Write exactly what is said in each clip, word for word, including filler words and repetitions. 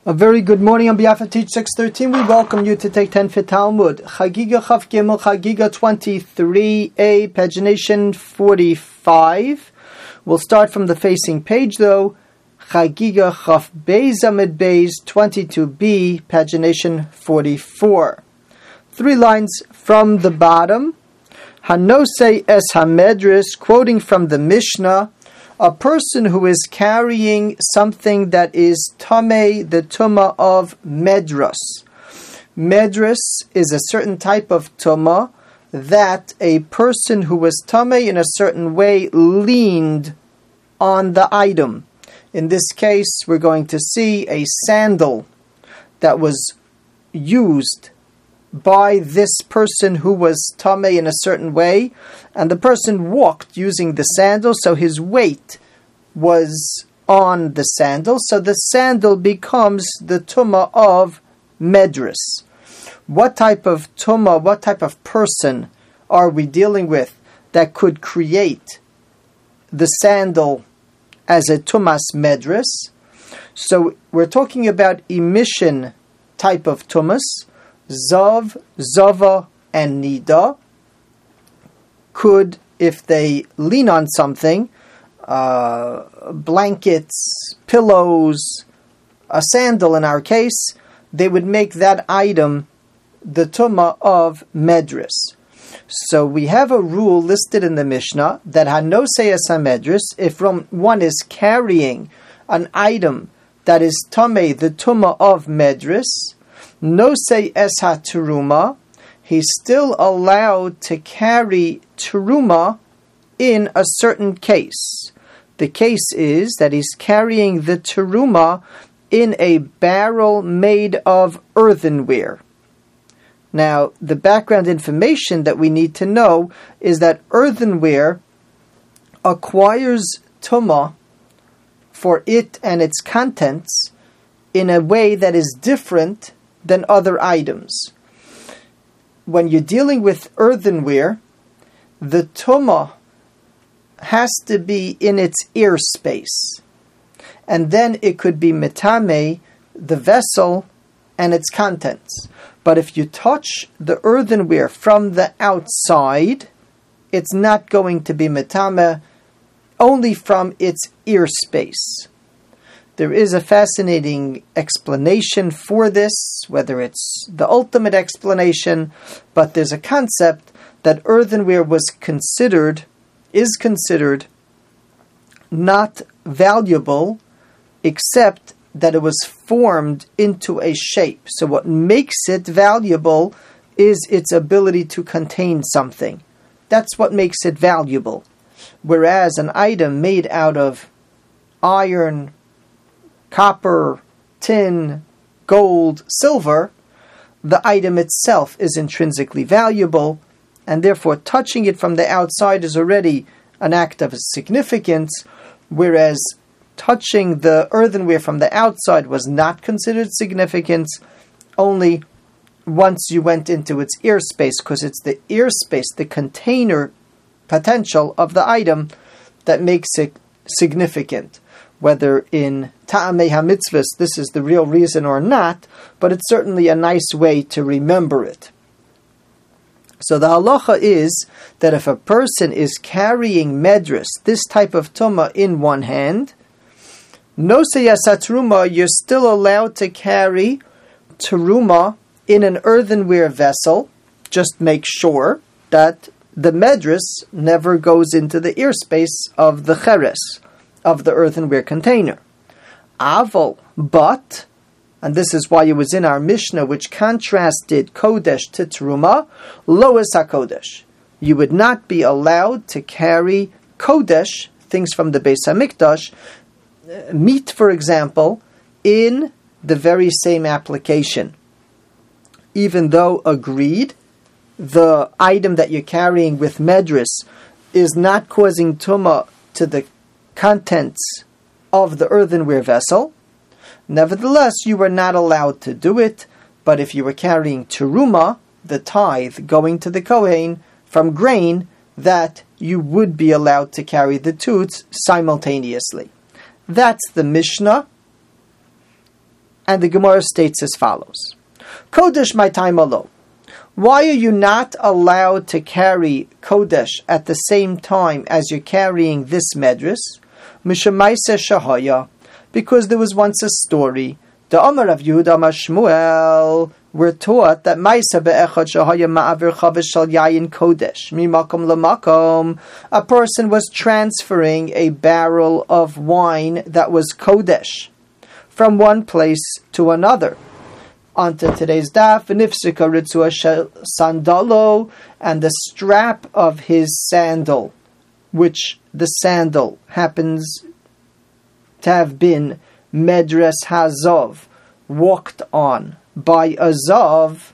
A very good morning on behalf of Teach six thirteen. We welcome you to take ten for Talmud. Chagiga Chaf Gimel, Chagiga twenty-three A, pagination forty-five. We'll start from the facing page though. Chagiga Chaf Beis Amid Beis, twenty-two B, pagination forty-four. Three lines from the bottom. Hanose es Hamedris, quoting from the Mishnah, a person who is carrying something that is tamei, the tumah of medras. Medras is a certain type of tumah that a person who was tamei in a certain way leaned on the item. In this case, we're going to see a sandal that was used by this person who was tamei in a certain way, and the person walked using the sandal, so his weight was on the sandal, so the sandal becomes the tumah of medras. What type of tumah, what type of person are we dealing with that could create the sandal as a tumas medras? So we're talking about emission type of tumas. Zav, Zava, and Nida could, if they lean on something, uh, blankets, pillows, a sandal in our case, they would make that item the tumah of medras. So we have a rule listed in the Mishnah that hanose es hamedris, if one is carrying an item that is tamei, the tumah of medras, no say es ha-teruma, he's still allowed to carry teruma in a certain case. The case is that he's carrying the teruma in a barrel made of earthenware. Now, the background information that we need to know is that earthenware acquires tumah for it and its contents in a way that is different than other items. When you're dealing with earthenware, the tumah has to be in its ear space, and then it could be metame, the vessel and its contents. But if you touch the earthenware from the outside, it's not going to be metame, only from its ear space. There is a fascinating explanation for this, whether it's the ultimate explanation, but there's a concept that earthenware was considered, is considered not valuable, except that it was formed into a shape. So what makes it valuable is its ability to contain something. That's what makes it valuable. Whereas an item made out of iron, copper, tin, gold, silver, the item itself is intrinsically valuable, and therefore touching it from the outside is already an act of significance, whereas touching the earthenware from the outside was not considered significance, only once you went into its ear space, because it's the ear space, the container potential of the item, that makes it significant. Whether in Ta'amei HaMitzvahs this is the real reason or not, but it's certainly a nice way to remember it. So the halacha is that if a person is carrying medras, this type of tumah, in one hand, no seyasa teruma, you're still allowed to carry teruma in an earthenware vessel. Just make sure that the medras never goes into the ear space of the cheres, of the earthenware container. Aval, but, and this is why it was in our Mishnah, which contrasted Kodesh to Teruma, Lois HaKodesh. You would not be allowed to carry Kodesh, things from the Beis HaMikdash, meat, for example, in the very same application. Even though agreed, the item that you're carrying with medras is not causing tumah to the contents of the earthenware vessel, nevertheless you were not allowed to do it. But if you were carrying teruma, the tithe going to the Kohen from grain, that you would be allowed to carry the two simultaneously. That's the Mishnah. And the Gemara states as follows. Kodesh my time alo. Why are you not allowed to carry Kodesh at the same time as you're carrying this Medris? Mishamaisa Shahaya. Because there was once a story. The Amar of Yehuda Amar Shmuel were taught that Maisa be'echad Shahaya ma'avir chavish shal yayin Kodesh. Mimakom lamakom. A person was transferring a barrel of wine that was Kodesh from one place to another. Onto today's daf, v'nifsika ritzua sandalo, and the strap of his sandal, which the sandal happens to have been Medres Hazov, walked on by a Zav.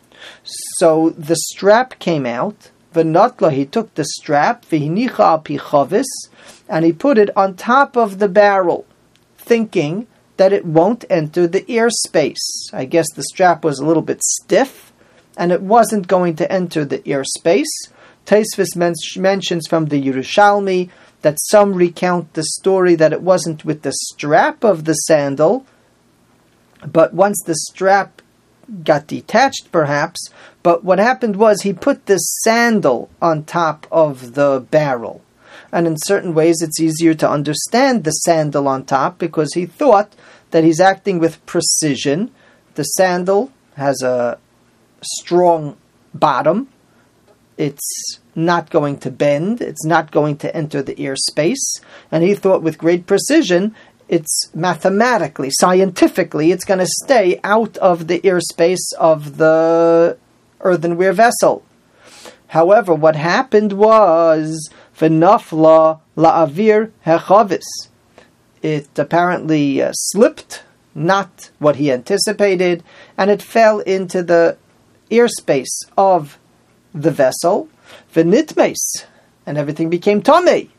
So the strap came out, v'natla, he took the strap, v'hinicha al pi chavis, and he put it on top of the barrel, thinking that it won't enter the ear space. I guess the strap was a little bit stiff, and it wasn't going to enter the ear space. Taisvis men- mentions from the Yerushalmi that some recount the story that it wasn't with the strap of the sandal, but once the strap got detached perhaps, but what happened was he put the sandal on top of the barrel. And in certain ways it's easier to understand the sandal on top because he thought that he's acting with precision. The sandal has a strong bottom. It's not going to bend. It's not going to enter the ear space. And he thought with great precision, it's mathematically, scientifically, it's going to stay out of the ear space of the earthenware vessel. However, what happened was v'nafla la'avir hechavis. It apparently uh, slipped, not what he anticipated, and it fell into the ear space of the vessel, v'nitmes, and everything became tamei.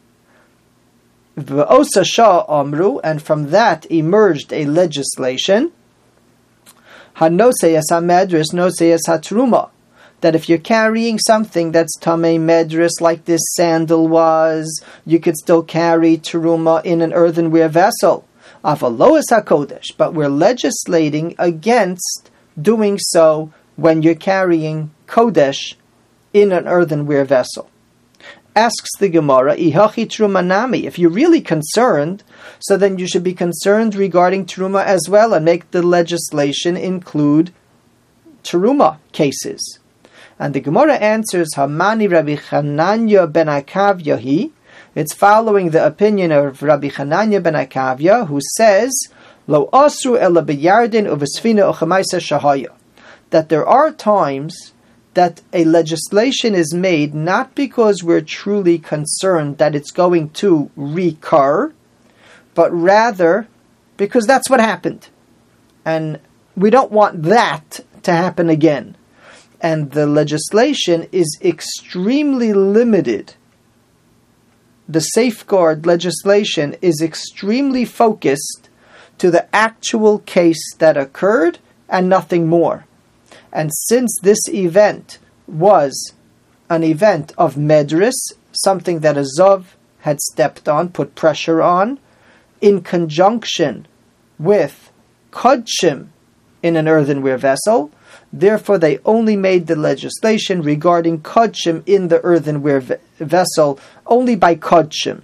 V'osa shah amru, and from that emerged a legislation, hanosei es hamedris, nosei es hatruma, that if you're carrying something that's tamei medris, like this sandal was, you could still carry teruma in an earthenware vessel. Avalois hakodesh, but we're legislating against doing so when you're carrying kodesh in an earthenware vessel. Asks the Gemara, ihachi trumanami, if you're really concerned, so then you should be concerned regarding teruma as well, and make the legislation include teruma cases. And the Gemara answers, Hamani Rabbi Chananya ben Akavya. It's following the opinion of Rabbi Chananya ben Akavya, who says, Lo asru ela biyardin uvesfina uchamaisa shahaya, that there are times that a legislation is made not because we're truly concerned that it's going to recur, but rather because that's what happened. And we don't want that to happen again. And the legislation is extremely limited. The safeguard legislation is extremely focused to the actual case that occurred and nothing more. And since this event was an event of medris, something that a Zav had stepped on, put pressure on, in conjunction with kodshim in an earthenware vessel, therefore they only made the legislation regarding kodshim in the earthenware ve- vessel only by kodshim,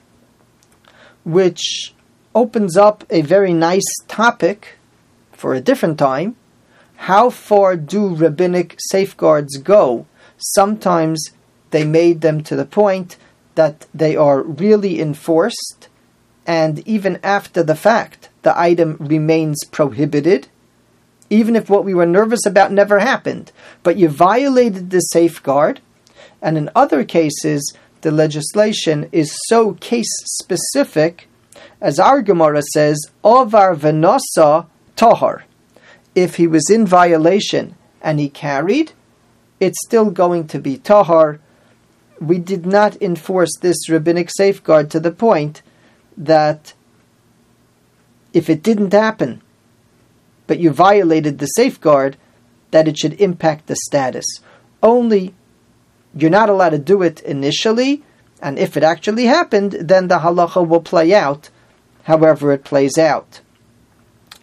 which opens up a very nice topic for a different time. How far do rabbinic safeguards go? Sometimes they made them to the point that they are really enforced, and even after the fact, the item remains prohibited, even if what we were nervous about never happened. But you violated the safeguard, and in other cases, the legislation is so case-specific, as our Gemara says, Ovar v'nasa tahar. If he was in violation and he carried, it's still going to be tahar. We did not enforce this rabbinic safeguard to the point that if it didn't happen, but you violated the safeguard, that it should impact the status. Only you're not allowed to do it initially, and if it actually happened, then the halacha will play out however it plays out.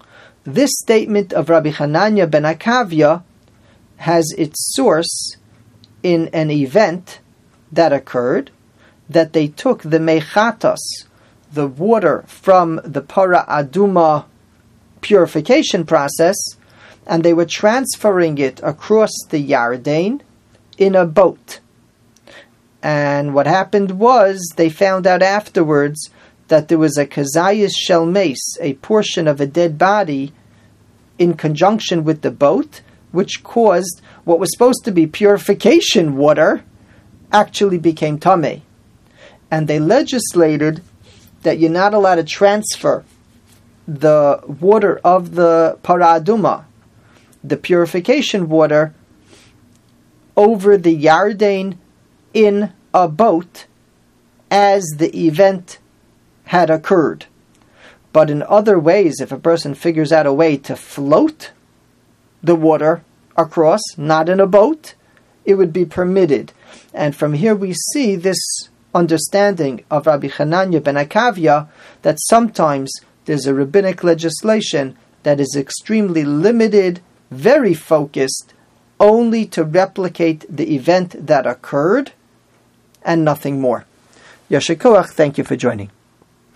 this statement of Rabbi Hananya ben Akavya has its source in an event that occurred, that they took the mechatos, the water from the para aduma purification process, and they were transferring it across the Yarden in a boat. And what happened was, they found out afterwards that there was a kazayis shel mace, a portion of a dead body, in conjunction with the boat, which caused what was supposed to be purification water actually became tameh. And they legislated that you're not allowed to transfer the water of the para aduma, the purification water, over the Yarden in a boat as the event had occurred. But in other ways, if a person figures out a way to float the water across, not in a boat, it would be permitted. And from here we see this understanding of Rabbi Hananya ben Akavya, that sometimes there's a rabbinic legislation that is extremely limited, very focused, only to replicate the event that occurred, and nothing more. Yasher koach, thank you for joining.